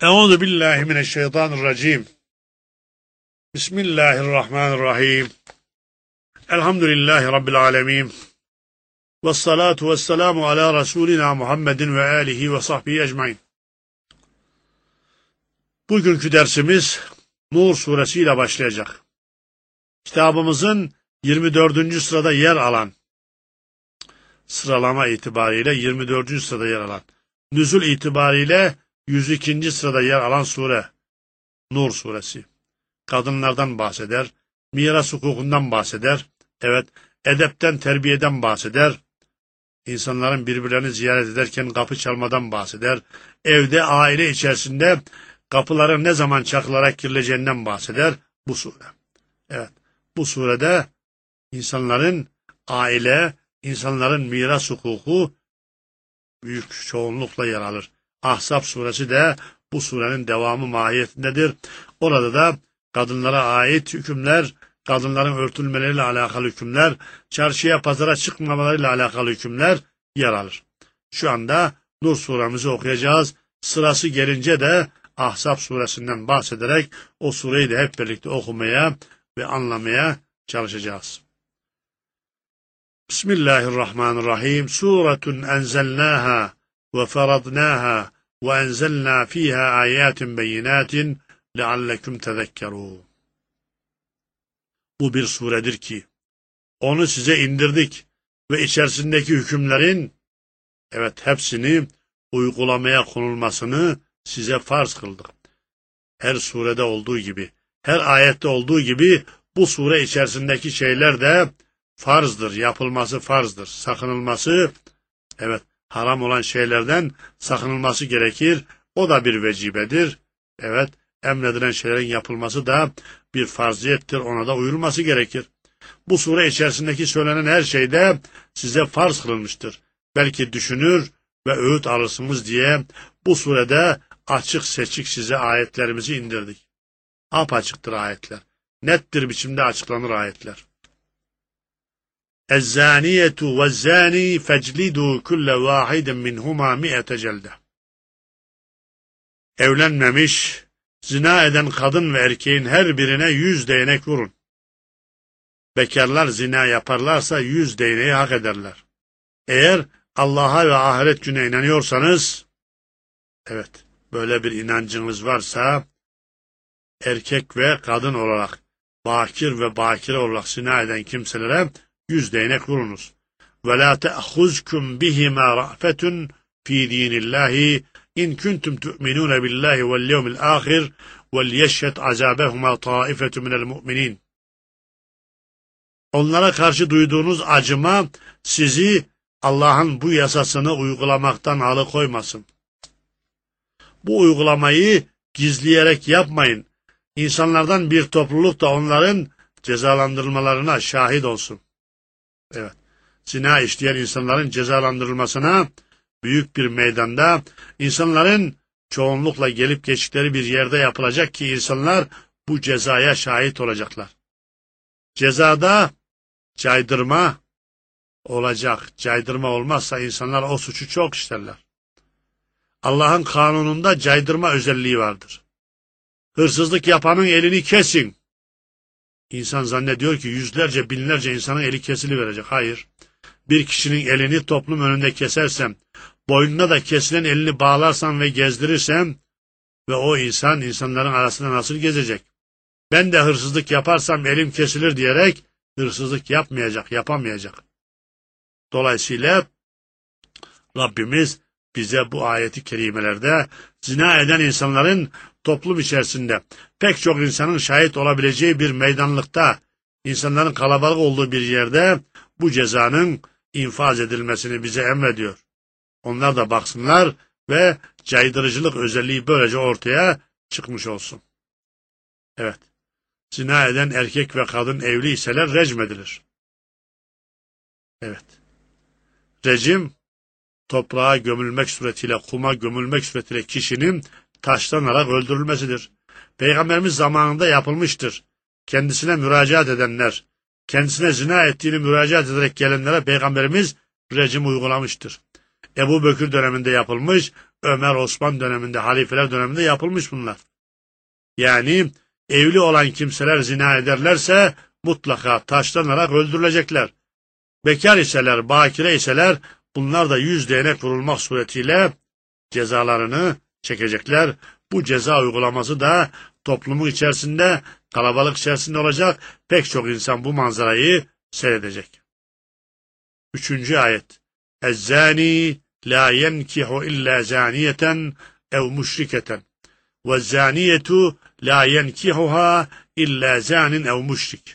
Euzu billahi mineşşeytanirracim. Bismillahirrahmanirrahim. Elhamdülillahi rabbil alamin. Ves salatu vesselamu ala Resulina Muhammedin ve alihi ve sahbihi ecmaîn. Bugünkü dersimiz Nur suresi ile başlayacak. Kitabımızın 24. sırada yer alan, sıralama itibariyle 24. sırada yer alan, nüzul itibariyle 102. sırada yer alan sure Nur suresi. Kadınlardan bahseder, miras hukukundan bahseder, evet, edepten, terbiyeden bahseder, insanların birbirlerini ziyaret ederken kapı çalmadan bahseder, evde, aile içerisinde kapıların ne zaman çakılarak girileceğinden bahseder bu sure. Evet, bu surede insanların aile, insanların miras hukuku büyük çoğunlukla yer alır. Ahzab suresi de bu surenin devamı mahiyetindedir. Orada da kadınlara ait hükümler, kadınların örtülmeleriyle alakalı hükümler, çarşıya pazara çıkmamalarıyla alakalı hükümler yer alır. Şu anda Nur suremizi okuyacağız. Sırası gelince de Ahzab suresinden bahsederek o sureyi de hep birlikte okumaya ve anlamaya çalışacağız. Bismillahirrahmanirrahim. Suretun enzelnaha ve feradnaha ve enzelna fiha ayatin beyinatin leallekum tezekkerûn. Bu bir suredir ki onu size indirdik ve içerisindeki hükümlerin hepsini uygulamaya konulmasını size farz kıldık. Her surede olduğu gibi, her ayette olduğu gibi bu sure içerisindeki şeyler de farzdır, yapılması farzdır, sakınılması, haram olan şeylerden sakınılması gerekir. O da bir vecibedir. Emredilen şeylerin yapılması da bir farziyettir. Ona da uyulması gerekir. Bu sure içerisindeki söylenen her şey de size farz kılınmıştır. Belki düşünür ve öğüt alırsınız diye bu surede açık seçik size ayetlerimizi indirdik. Apaçıktır ayetler. Nettir biçimde açıklanır ayetler. اَزَّانِيَةُ وَالزَّانِي فَجْلِدُوا كُلَّ وَاحِدٍ مِّنْهُمَا مِئَةَ جَلْدَةٍ. Evlenmemiş, zina eden kadın ve erkeğin her birine 100 değnek vurun. Bekarlar zina yaparlarsa 100 değneği hak ederler. Eğer Allah'a ve ahiret gününe inanıyorsanız, böyle bir inancınız varsa, erkek ve kadın olarak, bakir ve bakire olarak zina eden kimselere 100 değnek vurunuz. وَلَا تَأْخُذْكُمْ بِهِمَا رَأْفَةٌ فِي دِينِ اللّٰهِ اِنْ كُنْتُمْ تُؤْمِنُونَ بِاللّٰهِ وَالْيَوْمِ الْآخِرِ وَلْيَشْهَدْ عَذَابَهُمَا طَائِفَةٌ مِنَ الْمُؤْمِنِينَ. Onlara karşı duyduğunuz acıma sizi Allah'ın bu yasasını uygulamaktan alıkoymasın. Bu uygulamayı gizleyerek yapmayın. İnsanlardan bir topluluk da onların cezalandırılmalarına şahit olsun. Zina işleyen insanların cezalandırılmasına büyük bir meydanda, insanların çoğunlukla gelip geçtikleri bir yerde yapılacak ki insanlar bu cezaya şahit olacaklar. Cezada caydırma olacak. Caydırma olmazsa insanlar o suçu çok işlerler. Allah'ın kanununda caydırma özelliği vardır. Hırsızlık yapanın elini kesin. İnsan zannediyor ki yüzlerce, binlerce insanın eli kesiliverecek. Hayır. Bir kişinin elini toplum önünde kesersem, boynuna da kesilen elini bağlarsam ve gezdirirsem ve o insanların arasında nasıl gezecek? Ben de hırsızlık yaparsam elim kesilir diyerek hırsızlık yapamayacak. Dolayısıyla Rabbimiz bize bu ayeti kerimelerde zina eden insanların toplum içerisinde pek çok insanın şahit olabileceği bir meydanlıkta, insanların kalabalık olduğu bir yerde bu cezanın infaz edilmesini bize emrediyor. Onlar da baksınlar ve caydırıcılık özelliği böylece ortaya çıkmış olsun. Zina eden erkek ve kadın evli iseler recm edilir. Recim, toprağa gömülmek suretiyle, kuma gömülmek suretiyle kişinin taşlanarak öldürülmesidir. Peygamberimiz zamanında yapılmıştır. Kendisine müracaat edenler, kendisine zina ettiğini müracaat ederek gelenlere Peygamberimiz rejim uygulamıştır. Ebu Bekir döneminde yapılmış, Ömer, Osman döneminde, halifeler döneminde yapılmış bunlar. Yani evli olan kimseler zina ederlerse mutlaka taşlanarak öldürülecekler. Bekar iseler, bakire iseler bunlar da 100 değnek vurulmak suretiyle cezalarını çekecekler. Bu ceza uygulaması da toplumun içerisinde, kalabalık içerisinde olacak. Pek çok insan bu manzarayı seyredecek. 3. ayet. Ez-zani la yenkihu illa zaniyeten ev müşriketen. Ve-zaniyetu la yenkihuha illa zanin ev müşrik.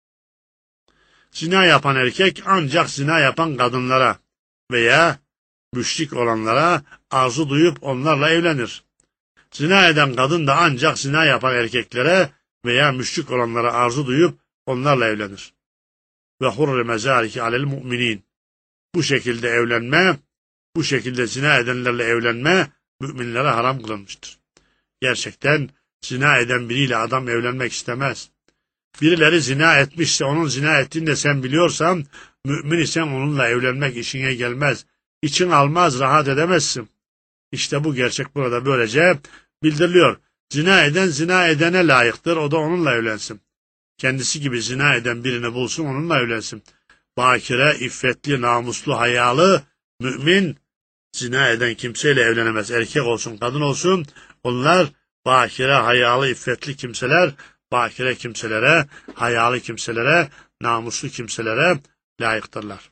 Zina yapan erkek ancak zina yapan kadınlara veya müşrik olanlara arzu duyup onlarla evlenir. Zina eden kadın da ancak zina yapan erkeklere veya müşrik olanlara arzu duyup onlarla evlenir. Ve hurrime zâlike alel mu'minin. Bu şekilde evlenme, bu şekilde zina edenlerle evlenme müminlere haram kılınmıştır. Gerçekten zina eden biriyle adam evlenmek istemez. Birileri zina etmişse onun zina ettiğini de sen biliyorsan, mümin isen onunla evlenmek işine gelmez. İçin almaz, rahat edemezsin. İşte bu gerçek burada böylece bildiriliyor. Zina eden zina edene layıktır, o da onunla evlensin. Kendisi gibi zina eden birini bulsun, onunla evlensin. Bakire, iffetli, namuslu, hayalı, mümin, zina eden kimseyle evlenemez. Erkek olsun, kadın olsun, onlar bakire, hayalı, iffetli kimseler, bakire kimselere, hayalı kimselere, namuslu kimselere layıktırlar.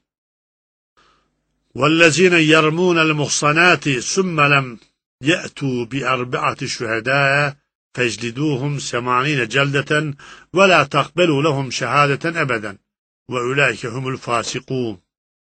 وَالَّذ۪ينَ يَرْمُونَ الْمُحْصَنَاتِ ثُمَّ لَمْ يَأْتُوا بِأَرْبَعَةِ شُهَدَاءَ فَاجْلِدُوهُمْ 80 جَلْدَةً وَلَا تَقْبَلُوا لَهُمْ شَهَادَةً أَبَدًا وَاُولَٰئِكَ هُمُ الْفَاسِقُونَ.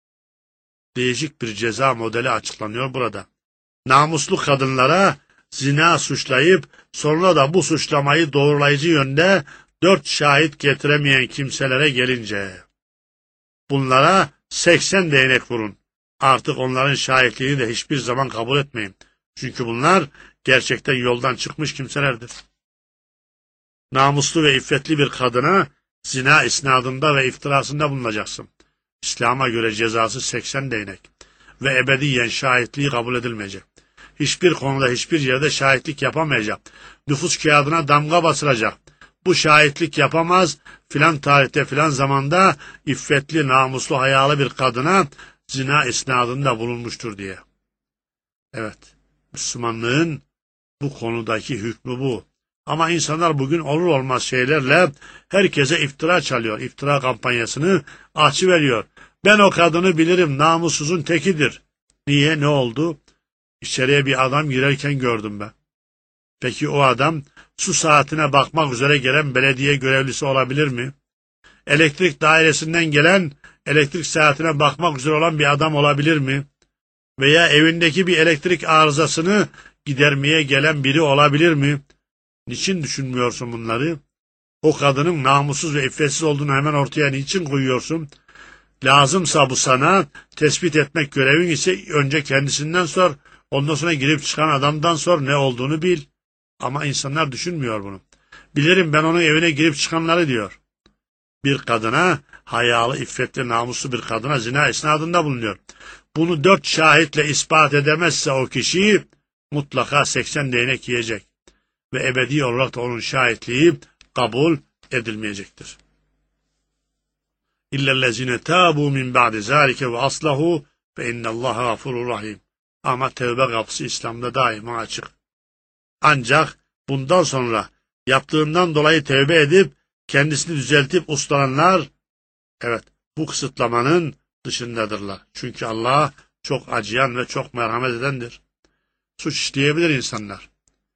Değişik bir ceza modeli açıklanıyor burada. Namuslu kadınlara zina suçlayıp sonra da bu suçlamayı doğrulayıcı yönde 4 şahit getiremeyen kimselere gelince bunlara 80 değnek vurun. Artık onların şahitliğini de hiçbir zaman kabul etmeyin. Çünkü bunlar gerçekten yoldan çıkmış kimselerdir. Namuslu ve iffetli bir kadına zina isnadında ve iftirasında bulunacaksın. İslam'a göre cezası 80 değnek ve ebediyen şahitliği kabul edilmeyecek. Hiçbir konuda hiçbir yerde şahitlik yapamayacak. Nüfus kağıdına damga basılacak. Bu şahitlik yapamaz, filan tarihte filan zamanda iffetli, namuslu, hayalı bir kadına zina isnadında bulunmuştur diye. Evet, Müslümanlığın bu konudaki hükmü bu. Ama insanlar bugün olur olmaz şeylerle herkese iftira çalıyor. İftira kampanyasını açıveriyor. Ben o kadını bilirim, namussuzun tekidir. Niye, ne oldu? İçeriye bir adam girerken gördüm ben. Peki o adam su saatine bakmak üzere gelen belediye görevlisi olabilir mi? Elektrik dairesinden gelen elektrik saatine bakmak üzere olan bir adam olabilir mi? Veya evindeki bir elektrik arızasını gidermeye gelen biri olabilir mi? Niçin düşünmüyorsun bunları? O kadının namussuz ve iffetsiz olduğunu hemen ortaya niçin koyuyorsun? Lazımsa bu sana tespit etmek görevin ise önce kendisinden sor, ondan sonra girip çıkan adamdan sor, ne olduğunu bil. Ama insanlar düşünmüyor bunu. Bilirim ben onun evine girip çıkanları diyor. Bir kadına, hayalı, iffetli, namuslu bir kadına zina isnadında bulunuyor. Bunu 4 şahitle ispat edemezse o kişi mutlaka 80 değnek yiyecek. Ve ebedi olarak da onun şahitliği kabul edilmeyecektir. İllellezine tâbû min ba'di zâlike ve aslahu fe innallâhe gafurur rahim. Ama tevbe kapısı İslam'da daima açık. Ancak bundan sonra yaptığından dolayı tevbe edip kendisini düzeltip uslananlar, evet, bu kısıtlamanın dışındadırlar. Çünkü Allah çok acıyan ve çok merhamet edendir. Suç işleyebilir insanlar.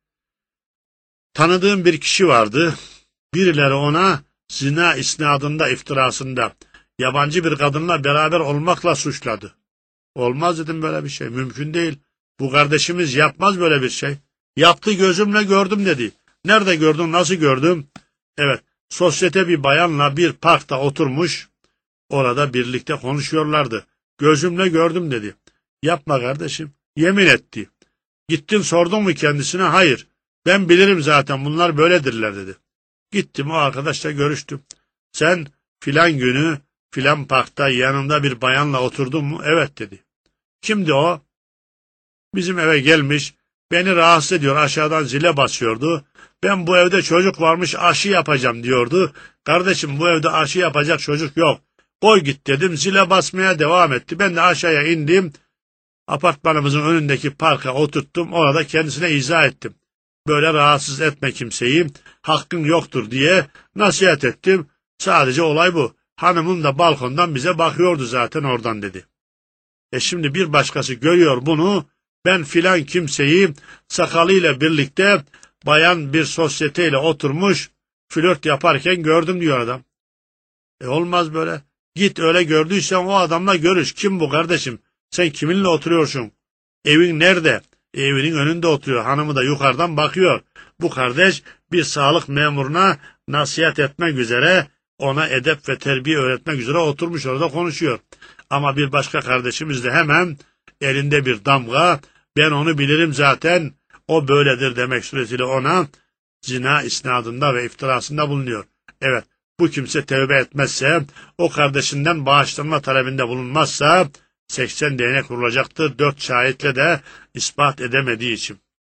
Tanıdığım bir kişi vardı. Birileri ona zina isnadında, iftirasında yabancı bir kadınla beraber olmakla suçladı. Olmaz dedim böyle bir şey. Mümkün değil. Bu kardeşimiz yapmaz böyle bir şey. Yaptı, gözümle gördüm dedi. Nerede gördün, nasıl gördüm? Evet, sosyete bir bayanla bir parkta oturmuş. Orada birlikte konuşuyorlardı. Gözümle gördüm dedi. Yapma kardeşim. Yemin etti. Gittin sordun mu kendisine? Hayır. Ben bilirim zaten bunlar böyledirler dedi. Gittim o arkadaşla görüştüm. Sen filan günü filan parkta yanında bir bayanla oturdun mu? Evet dedi. Kimdi o? Bizim eve gelmiş, beni rahatsız ediyor, aşağıdan zile basıyordu. Ben bu evde çocuk varmış, aşı yapacağım diyordu. Kardeşim, bu evde aşı yapacak çocuk yok. Koy git dedim, zile basmaya devam etti. Ben de aşağıya indim, apartmanımızın önündeki parka oturttum, orada kendisine izah ettim. Böyle rahatsız etme kimseyi, hakkın yoktur diye nasihat ettim. Sadece olay bu. Hanımım da balkondan bize bakıyordu zaten oradan dedi. Şimdi bir başkası görüyor bunu, ben filan kimseyi sakalıyla birlikte bayan bir sosyeteyle oturmuş, flört yaparken gördüm diyor adam. Olmaz böyle. Git öyle gördüysen o adamla görüş. Kim bu kardeşim? Sen kiminle oturuyorsun? Evin nerede? Evinin önünde oturuyor. Hanımı da yukarıdan bakıyor. Bu kardeş bir sağlık memuruna nasihat etmek üzere, ona edep ve terbiye öğretmek üzere oturmuş orada konuşuyor. Ama bir başka kardeşimiz de hemen elinde bir damga, ben onu bilirim zaten, o böyledir demek suretiyle ona zina isnadında ve iftirasında bulunuyor. Evet, bu kimse tevbe etmezse, o kardeşinden bağışlanma talebinde bulunmazsa 80 değnek vurulacaktır. 4 şahitle de ispat edemediği için.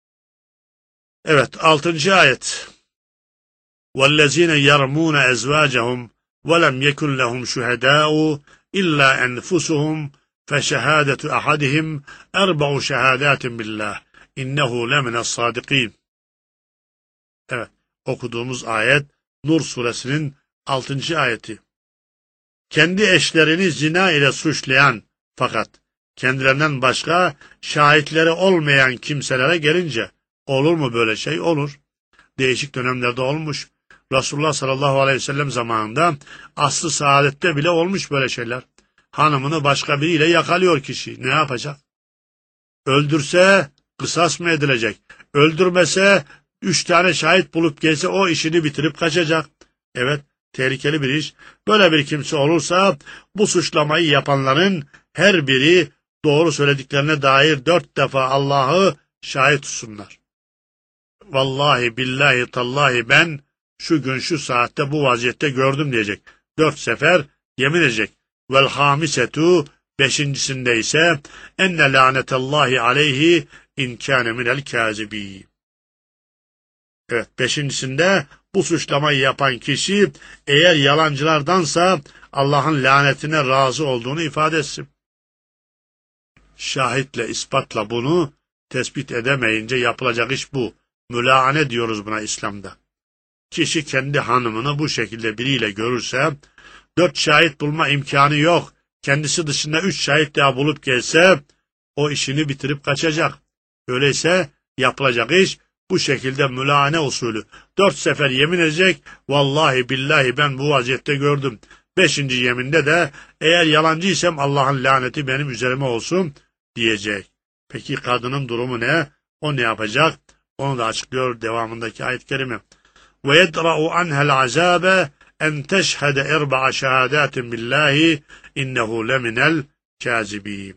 Evet, 6. ayet. وَالَّذ۪ينَ يَرْمُونَ اَزْوَاجَهُمْ وَلَمْ يَكُنْ لَهُمْ شُهَدَاءُ إِلَّا أَنْفُسُهُمْ فَشَهَادَةُ أَحَدِهِمْ أَرْبَعُ شَهَادَاتٍ بِاللّٰهِ إِنَّهُ لَمِنَ الصَّادِقِينَ. Evet, okuduğumuz ayet Nur suresinin 6. ayeti. Kendi eşlerini zina ile suçlayan fakat kendilerinden başka şahitleri olmayan kimselere gelince, olur mu böyle şey? Olur. Değişik dönemlerde olmuş. Resulullah sallallahu aleyhi ve sellem zamanında asr-ı saadette bile olmuş böyle şeyler. Hanımını başka biriyle yakalıyor kişi. Ne yapacak? Öldürse kısas mı edilecek? Öldürmese 3 tane şahit bulup gelse o işini bitirip kaçacak. Evet, tehlikeli bir iş. Böyle bir kimse olursa bu suçlamayı yapanların her biri doğru söylediklerine dair 4 defa Allah'ı şahit tutsunlar. Vallahi billahi tallahi ben şu gün şu saatte bu vaziyette gördüm diyecek. 4 sefer yemin edecek. Vel hamisetu, 5.'sinde ise enne lanetallahi aleyhi in kâne minel kâzibîn. Evet, 5.'sinde bu suçlamayı yapan kişi eğer yalancılardansa Allah'ın lanetine razı olduğunu ifade etsin. Şahitle, ispatla bunu tespit edemeyince yapılacak iş bu. Mülaane diyoruz buna İslam'da. Kişi kendi hanımını bu şekilde biriyle görürse, 4 şahit bulma imkanı yok. Kendisi dışında 3 şahit daha bulup gelse, o işini bitirip kaçacak. Öyleyse yapılacak iş bu şekilde mülaane usulü. 4 sefer yemin edecek, vallahi billahi ben bu vaziyette gördüm. 5. yeminde de eğer yalancıysam Allah'ın laneti benim üzerime olsun diyecek. Peki kadının durumu ne? O ne yapacak? Onu da açıklıyor devamındaki ayet-i kerime. وَيَدْرَعُ عَنْهَا الْعَذَابَ اَنْ تَشْهَدَ اَرْبَعَ شَهَادَاتٍ بِاللّٰهِ اِنَّهُ لَمِنَ الْكَاذِبِينَ.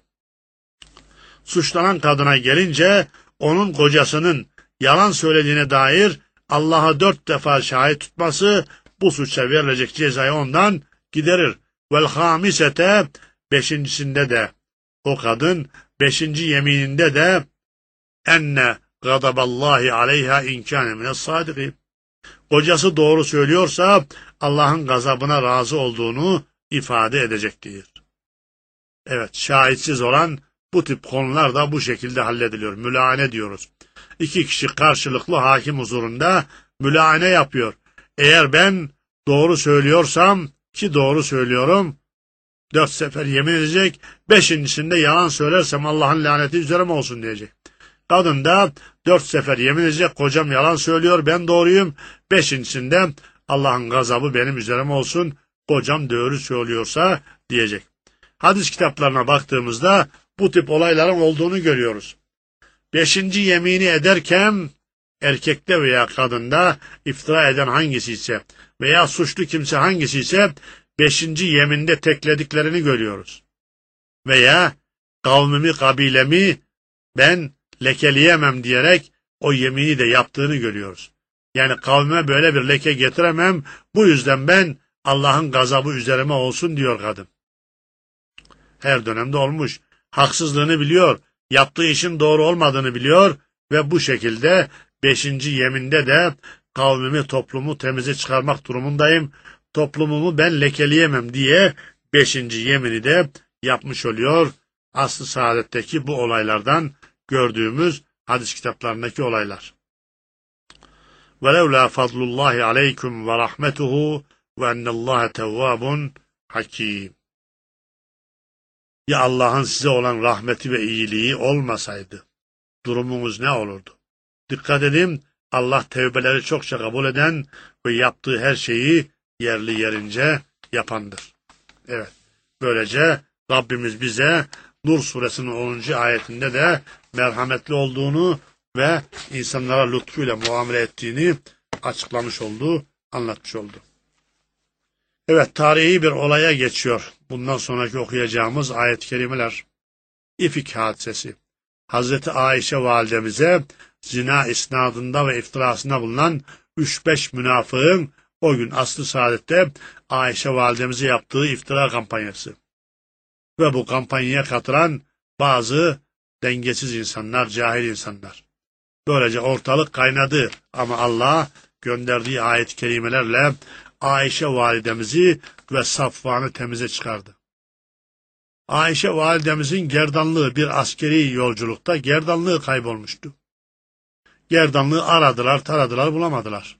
Suçlanan kadına gelince onun kocasının yalan söylediğine dair Allah'a 4 defa şahit tutması bu suça verilecek cezayı ondan giderir. وَالْخَامِسَةَ 5.'sinde de o kadın 5. yemininde de enne gadaballahi aleyha in kâne mine's-sâdikîn. Kocası doğru söylüyorsa Allah'ın gazabına razı olduğunu ifade edecektir. Evet, şahitsiz olan bu tip konular da bu şekilde hallediliyor. Mülaane diyoruz. 2 kişi karşılıklı hakim huzurunda mülaane yapıyor. Eğer ben doğru söylüyorsam, ki doğru söylüyorum, 4 sefer yemin edecek, 5.'sinde yalan söylersem Allah'ın laneti üzerime olsun diyecek. Kadın da 4 sefer yemin edecek, kocam yalan söylüyor, ben doğruyum. 5.'sinde Allah'ın gazabı benim üzerime olsun, kocam doğru söylüyorsa diyecek. Hadis kitaplarına baktığımızda bu tip olayların olduğunu görüyoruz. 5. yemini ederken erkekte veya kadında iftira eden hangisi ise veya suçlu kimse hangisi ise 5. yeminde teklediklerini görüyoruz. Veya kavmimi, kabilemi ben lekeleyemem diyerek o yemini de yaptığını görüyoruz. Yani kavmime böyle bir leke getiremem, bu yüzden ben Allah'ın gazabı üzerime olsun diyor kadın. Her dönemde olmuş. Haksızlığını biliyor. yaptığı işin doğru olmadığını biliyor ve bu şekilde 5. yeminde de kavmimi, toplumu temize çıkarmak durumundayım. Toplumumu ben lekeleyemem diye 5. yemini de yapmış oluyor. Asr-ı Saadet'teki bu olaylardan gördüğümüz hadis kitaplarındaki olaylar. وَلَوْلَا فَضْلُ اللّٰهِ عَلَيْكُمْ وَرَحْمَتُهُ وَاَنَّ اللّٰهَ تَوَّابٌ حَكِيمٌ. Ya Allah'ın size olan rahmeti ve iyiliği olmasaydı durumunuz ne olurdu? Dikkat edin, Allah tevbeleri çokça kabul eden ve yaptığı her şeyi yerli yerince yapandır. Evet, böylece Rabbimiz bize Nur suresinin 10. ayetinde de merhametli olduğunu ve insanlara lütfuyla muamele ettiğini açıklamış oldu, anlatmış oldu. Evet, tarihi bir olaya geçiyor. Bundan sonraki okuyacağımız ayet-i kerimeler. İfk hadisesi. Hazreti Ayşe validemize zina isnadında ve iftirasında bulunan 3-5 münafığın o gün asr-ı saadette Ayşe validemize yaptığı iftira kampanyası. Ve bu kampanyaya katılan bazı dengesiz insanlar, cahil insanlar. Böylece ortalık kaynadı ama Allah gönderdiği ayet-i kerimelerle Ayşe validemizi ve Safvan'ı temize çıkardı. Ayşe validemizin gerdanlığı bir askeri yolculukta gerdanlığı kaybolmuştu. Gerdanlığı aradılar, taradılar, bulamadılar.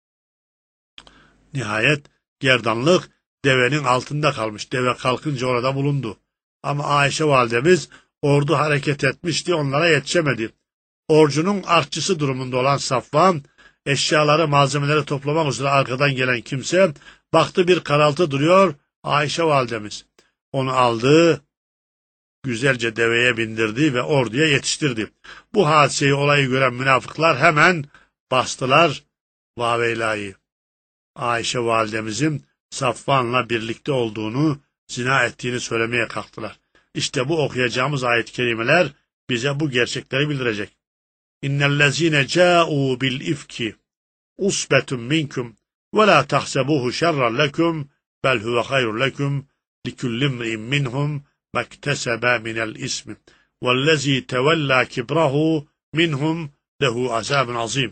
Nihayet gerdanlık devenin altında kalmış. Deve kalkınca orada bulundu. Ama Ayşe validemiz ordu hareket etmişti, onlara yetişemedi. Orcunun artçısı durumunda olan Safvan, eşyaları, malzemeleri toplamak üzere arkadan gelen kimse, baktı bir karaltı duruyor, Ayşe validemiz. Onu aldı, güzelce deveye bindirdi ve orduya yetiştirdi. Bu hadiseyi, olayı gören münafıklar hemen bastılar Vaveylayı. Ayşe validemizin Safvan'la birlikte olduğunu, zina ettiğini söylemeye kalktılar. İşte bu okuyacağımız ayet-i kerimeler bize bu gerçekleri bildirecek. İnnellezîne câ'û bil ifki usbetun minkum ve lâ tahsebuhu şerran lekum bel huve hayrun lekum likullimri'in minhum mektesebe minel ismi vellezî tevellâ kibrahu minhum lehu azâbun azîm.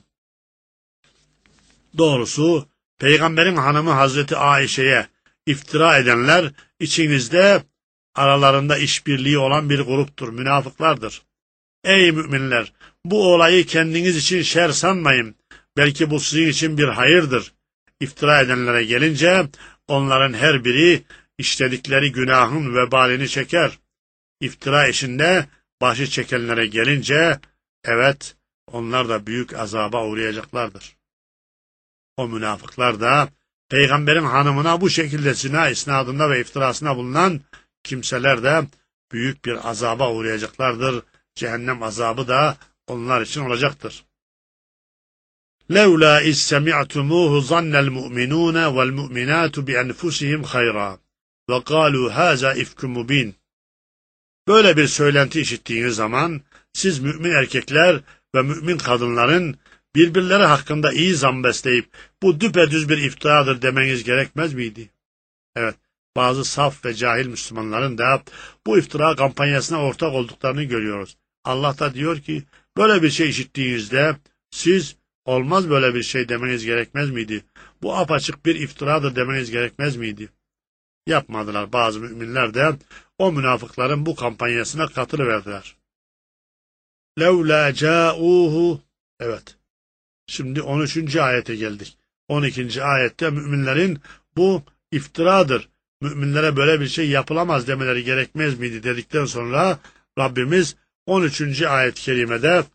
Doğrusu Peygamberin hanımı Hazreti Ayşe'ye iftira edenler içinizde aralarında işbirliği olan bir gruptur, münafıklardır. Ey müminler! Bu olayı kendiniz için şer sanmayın. Belki bu sizin için bir hayırdır. İftira edenlere gelince onların her biri işledikleri günahın vebalini çeker. İftira işinde başı çekenlere gelince evet onlar da büyük azaba uğrayacaklardır. O münafıklar da Peygamberin hanımına bu şekilde zina isnadında ve iftirasına bulunan kimseler de büyük bir azaba uğrayacaklardır. Cehennem azabı da onlar için olacaktır. لَوْلَا اِذْ سَمِعْتُمُوهُ ظَنَّ الْمُؤْمِنُونَ وَالْمُؤْمِنَاتُ بِأَنْفُسِهِمْ خَيْرًا وَقَالُوا هَذَا اِفْكٌ مُب۪ينٌ. Böyle bir söylenti işittiğiniz zaman siz mümin erkekler ve mümin kadınların birbirleri hakkında iyi zan besleyip bu düpedüz bir iftiradır demeniz gerekmez miydi? Evet, bazı saf ve cahil Müslümanların da bu iftira kampanyasına ortak olduklarını görüyoruz. Allah da diyor ki böyle bir şey işittiğinizde siz olmaz böyle bir şey demeniz gerekmez miydi? Bu apaçık bir iftiradır demeniz gerekmez miydi? Yapmadılar. Bazı müminler de o münafıkların bu kampanyasına katılıverdiler. لَوْلَا جَاءُوهُ. Evet. Şimdi 13. ayete geldik. 12. ayette müminlerin bu iftiradır, müminlere böyle bir şey yapılamaz demeleri gerekmez miydi dedikten sonra Rabbimiz 13. ayet-i kerimede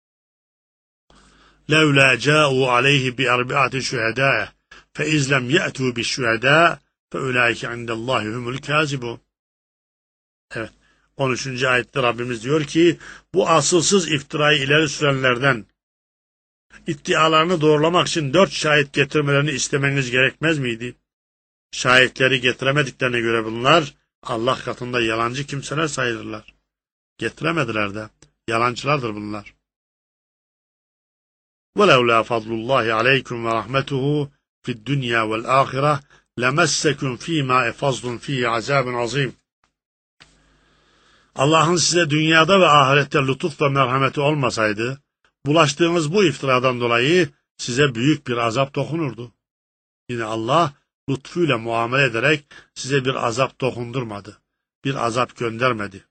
لَوْلَا جَاءُوا عَلَيْهِ بِأَرْبِعَةِ شُهَدَاءَ فَاِذْ لَمْ يَأْتُوا بِالشُّهَدَاءِ فَاُولَٰئِكَ عِنْدَ اللّٰهِ هُمُ الْكَاذِبُونَ. Evet. 13. ayette Rabbimiz diyor ki bu asılsız iftirayı ileri sürenlerden iddialarını doğrulamak için 4 şahit getirmelerini istemeniz gerekmez miydi? Şahitleri getiremediklerine göre bunlar Allah katında yalancı kimseler sayılırlar. Getiremediler de yalancılardır bunlar. وَلَوْلَا فَضْلُ اللّٰهِ عَلَيْكُمْ وَرَحْمَتُهُ فِي الدُّنْيَا Allah'ın size dünyada ve ahirette lütuf ve merhameti olmasaydı, bulaştığınız bu iftiradan dolayı size büyük bir azap dokunurdu. Yine Allah lütfuyla muamele ederek size bir azap dokundurmadı, bir azap göndermedi.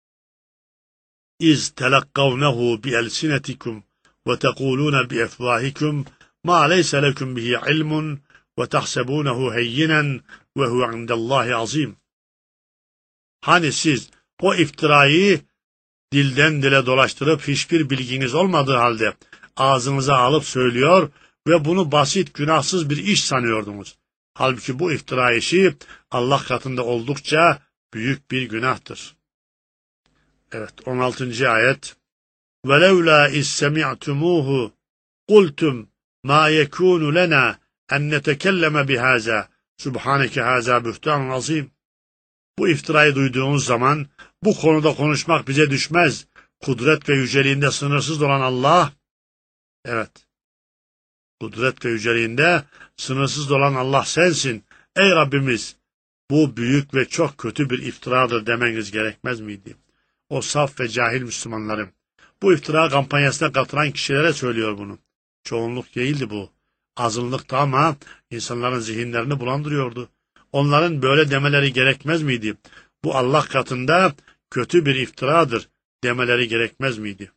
İz telakkavnehu bi elsinetikum ve tekulun bi efvahikum ma leyse lekum bihi ilmun ve tahsebunehu heyyinen ve huve indallahi azim. Hani siz o iftirayı dilden dile dolaştırıp hiçbir bilginiz olmadığı halde ağzınıza alıp söylüyor ve bunu basit, günahsız bir iş sanıyordunuz. Halbuki bu iftira işi Allah katında oldukça büyük bir günahtır. Evet, 16. ayet. وَلَوْلَا اِذْ سَمِعْتُمُوهُ قُلْتُمْ مَا يَكُونُ لَنَا اَنْ نَتَكَلَّمَ بِهَذَا سُبْحَانَكَ هَذَا بُهْتَانٌ azim. Bu iftirayı duyduğunuz zaman bu konuda konuşmak bize düşmez. Kudret ve yüceliğinde sınırsız olan Allah, evet, kudret ve yüceliğinde sınırsız olan Allah sensin. Ey Rabbimiz, bu büyük ve çok kötü bir iftiradır demeniz gerekmez miydi? O saf ve cahil Müslümanlarım, bu iftira kampanyasına katılan kişilere söylüyor bunu. Çoğunluk değildi bu. Azınlıktı ama insanların zihinlerini bulandırıyordu. Onların böyle demeleri gerekmez miydi? Bu Allah katında kötü bir iftiradır demeleri gerekmez miydi?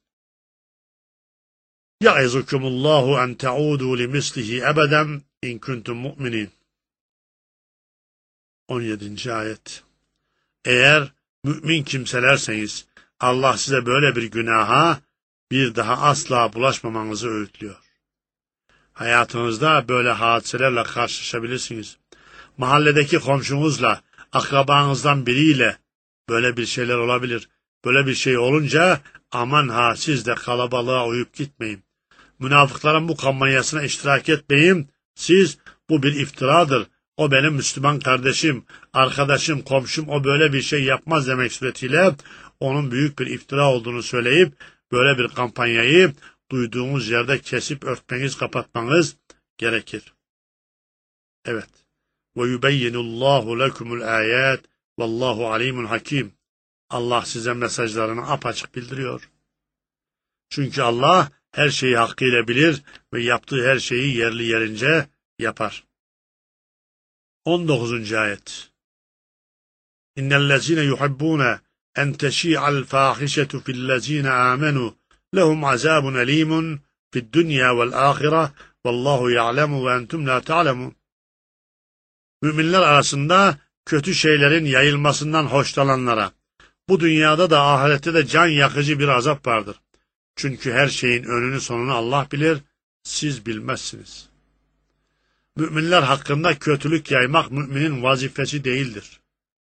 Ya'izukumullahu en ta'udu limislihi ebeden in kuntum mu'minin. 17. ayet. Eğer mümin kimselerseniz Allah size böyle bir günaha bir daha asla bulaşmamanızı öğütlüyor. Hayatınızda böyle hadiselerle karşılaşabilirsiniz. Mahalledeki komşunuzla, akrabanızdan biriyle böyle bir şeyler olabilir. Böyle bir şey olunca aman ha siz de kalabalığa uyup gitmeyin. Münafıkların bu kampanyasına iştirak etmeyin. Siz bu bir iftiradır. O benim Müslüman kardeşim, arkadaşım, komşum, o böyle bir şey yapmaz demek suretiyle onun büyük bir iftira olduğunu söyleyip böyle bir kampanyayı duyduğunuz yerde kesip örtmeniz, kapatmanız gerekir. Evet. Ve yubeyyinullahu lekumul ayat vallahu alimun hakim. Allah size mesajlarını apaçık bildiriyor. Çünkü Allah her şeyi hakkıyla bilir ve yaptığı her şeyi yerli yerince yapar. 19. ayet. İnnellezine yuhibbune en teşi'al fâhişetu fillezine âmenû lehum azâbun elîmun fid dünya vel âhire vallahu ya'lemu ve entum la ta'lemun. Müminler arasında kötü şeylerin yayılmasından hoşlananlara bu dünyada da ahirette de can yakıcı bir azap vardır. Çünkü her şeyin önünü sonunu Allah bilir, siz bilmezsiniz. Müminler hakkında kötülük yaymak müminin vazifesi değildir.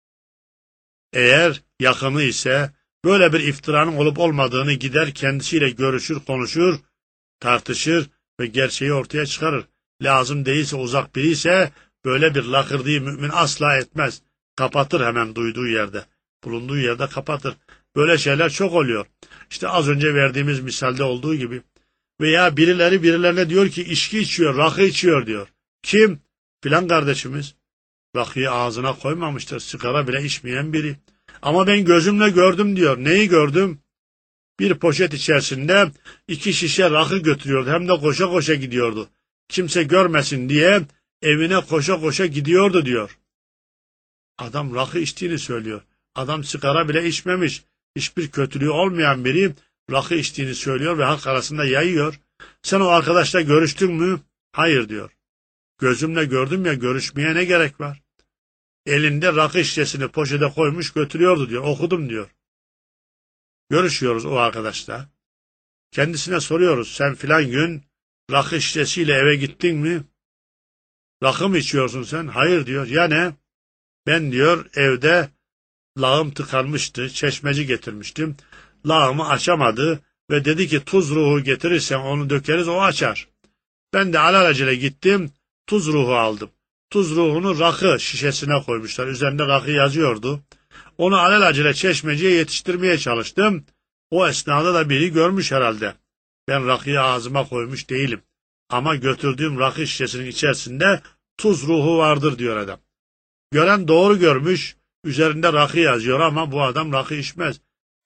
Eğer yakını ise böyle bir iftiranın olup olmadığını gider kendisiyle görüşür, konuşur, tartışır ve gerçeği ortaya çıkarır. Lazım değilse uzak biri ise böyle bir lakırdıyı mümin asla etmez. Kapatır hemen duyduğu yerde. Bulunduğu yerde kapatır. Böyle şeyler çok oluyor. İşte az önce verdiğimiz misalde olduğu gibi. Veya birileri birilerine diyor ki içki içiyor, rakı içiyor diyor. Kim? Filan kardeşimiz. Rakıyı ağzına koymamıştır. Sigara bile içmeyen biri. Ama ben gözümle gördüm diyor. Neyi gördüm? Bir poşet içerisinde 2 şişe rakı götürüyordu. Hem de koşa koşa gidiyordu. Kimse görmesin diye evine koşa koşa gidiyordu diyor. Adam rakı içtiğini söylüyor. Adam sigara bile içmemiş. Hiçbir kötülüğü olmayan biri rakı içtiğini söylüyor ve halk arasında yayıyor. Sen o arkadaşla görüştün mü? Hayır diyor. Gözümle gördüm ya, görüşmeye ne gerek var? Elinde rakı şişesini poşete koymuş götürüyordu diyor. Okudum diyor. Görüşüyoruz o arkadaşla. Kendisine soruyoruz. Sen filan gün rakı şişesiyle eve gittin mi? Rakı mı içiyorsun sen? Hayır diyor. Ya ne? Ben diyor evde lağım tıkanmıştı. Çeşmeci getirmiştim. Lağımı açamadı ve dedi ki tuz ruhu getirirsen onu dökeriz, o açar. Ben de alelacele gittim. Tuz ruhu aldım. Tuz ruhunu rakı şişesine koymuşlar. Üzerinde rakı yazıyordu. Onu alelacele çeşmeciye yetiştirmeye çalıştım. O esnada da biri görmüş herhalde. Ben rakıyı ağzıma koymuş değilim. Ama götürdüğüm rakı şişesinin içerisinde tuz ruhu vardır diyor adam. Gören doğru görmüş. Üzerinde rakı yazıyor ama bu adam rakı içmez.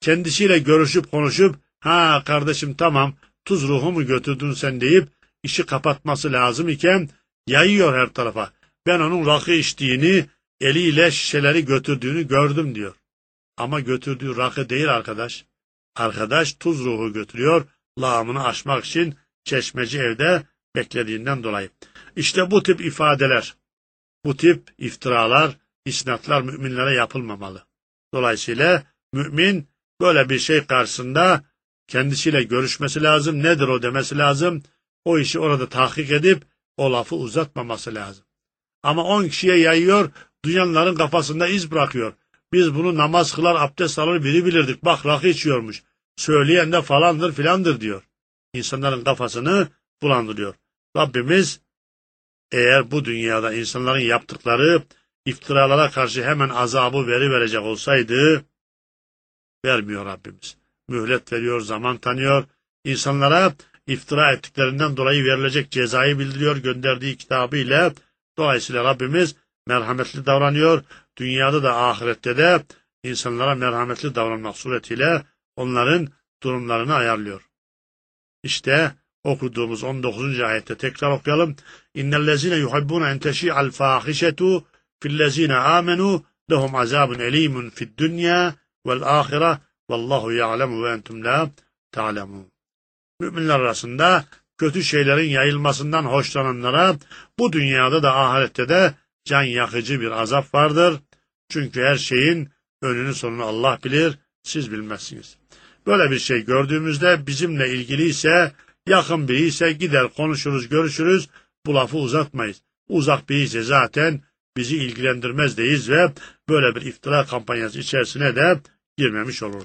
kendisiyle görüşüp konuşup, ha kardeşim tamam tuz ruhumu götürdün sen deyip işi kapatması lazım iken yayıyor her tarafa. Ben onun rakı içtiğini, eliyle şişeleri götürdüğünü gördüm diyor. Ama götürdüğü rakı değil arkadaş. Arkadaş tuz ruhu götürüyor, lağımını aşmak için çeşmeci evde beklediğinden dolayı. İşte bu tip ifadeler, bu tip iftiralar, isnatlar müminlere yapılmamalı. Dolayısıyla mümin böyle bir şey karşısında kendisiyle görüşmesi lazım, nedir o demesi lazım, o işi orada tahkik edip o lafı uzatmaması lazım. Ama 10 kişiye yayıyor, duyanların kafasında iz bırakıyor. Biz bunu namaz kılar, abdest alır biri bilirdik, bak rakı içiyormuş, söyleyen de falandır filandır diyor. İnsanların kafasını bulandırıyor. Rabbimiz eğer bu dünyada insanların yaptıkları iftiralara karşı hemen azabı verecek olsaydı, vermiyor Rabbimiz. Mühlet veriyor, zaman tanıyor. İnsanlara iftira ettiklerinden dolayı verilecek cezayı bildiriyor gönderdiği kitabıyla. Dolayısıyla Rabbimiz merhametli davranıyor. Dünyada da ahirette de insanlara merhametli davranmak suretiyle onların durumlarını ayarlıyor. İşte okuduğumuz 19. ayette tekrar okuyalım. İnnellezine yuhibbuna en teşi'al fahişetu fillezine amenu lehum azabun elimun fid dunya vel ahire vallahu ya'lemu ve entum la ta'lemun. Müminler arasında kötü şeylerin yayılmasından hoşlananlara bu dünyada da ahirette de can yakıcı bir azap vardır. Çünkü her şeyin önünü sonunu Allah bilir, siz bilmezsiniz. Böyle bir şey gördüğümüzde bizimle ilgili ise, yakın biri ise gider konuşuruz, görüşürüz, bu lafı uzatmayız. Uzak biri ise zaten bizi ilgilendirmez deyiz ve böyle bir iftira kampanyası içerisine de girmemiş oluruz.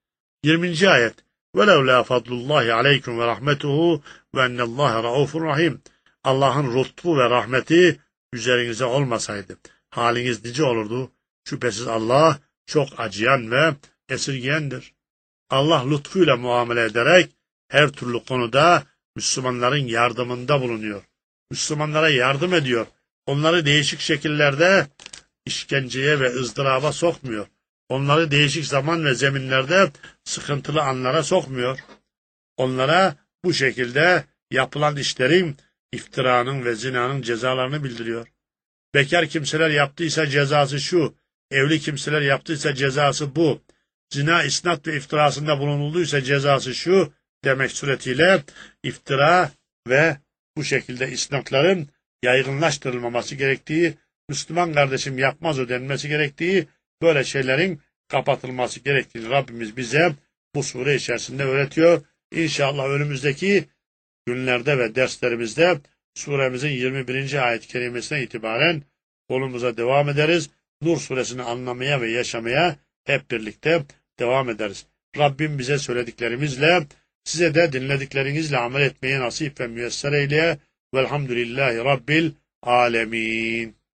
20. ayet. وَلَوْلَا فَضْلُ اللّٰهِ عَلَيْكُمْ وَرَحْمَتُهُ وَاَنَّ اللّٰهَ رَؤُوفٌ rahim. Allah'ın lütfu ve rahmeti üzerinize olmasaydı haliniz nice olurdu? Şüphesiz Allah çok acıyan ve esirgeyendir. Allah lütfuyla muamele ederek her türlü konuda Müslümanların yardımında bulunuyor. Müslümanlara yardım ediyor. Onları değişik şekillerde işkenceye ve ızdıraba sokmuyor. Onları değişik zaman ve zeminlerde sıkıntılı anlara sokmuyor. Onlara bu şekilde yapılan işlerin, iftiranın ve zinanın cezalarını bildiriyor. Bekar kimseler yaptıysa cezası şu, evli kimseler yaptıysa cezası bu, zina, isnat ve iftirasında bulunulduysa cezası şu demek suretiyle iftira ve bu şekilde isnatların yaygınlaştırılmaması gerektiği, Müslüman kardeşim yapmaz o denmesi gerektiği, böyle şeylerin kapatılması gerektiğini Rabbimiz bize bu sure içerisinde öğretiyor. İnşallah önümüzdeki günlerde ve derslerimizde suremizin 21. ayet-i kerimesine itibaren konumuza devam ederiz. Nur suresini anlamaya ve yaşamaya hep birlikte devam ederiz. Rabbim bize söylediklerimizle, size de dinlediklerinizle amel etmeyi nasip ve müyesser eyle. Velhamdülillahi Rabbil alemin.